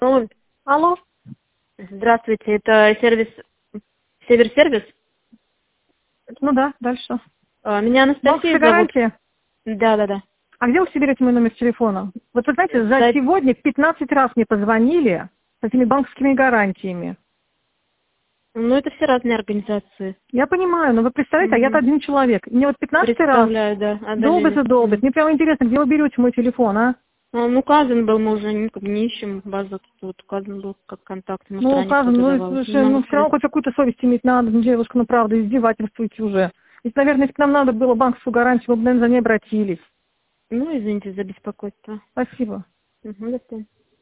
Алло. Алло. Здравствуйте, это Северсервис? Ну да, дальше. Меня Анастасия Банковская зовут. гарантия? Да. А где вы все берете мой номер телефона? Вот вы знаете, за Сайт- сегодня 15 раз мне позвонили с этими банковскими гарантиями. Ну, это все разные организации. Я понимаю, но вы представляете, а я-то Мгм. один человек. И мне вот 15 раз Представляю, да, долбит одолели. и долбит. Мне прямо интересно, где вы берете мой телефон, а? Он указан был, мы уже как бы не ищем базу, тут указан был как контакт, может, Ну, ранее указано, кто-то ну, давал. Не слушай, могу ну, все равно сказать. хоть какую-то совесть иметь надо, ну, девушка, ну, правда, издевательствуете уже. Ведь, наверное, если бы нам надо было банковскую гарантию, мы бы, наверное, за ней обратились. Ну, извините за беспокойство. Спасибо. Угу, до свидания.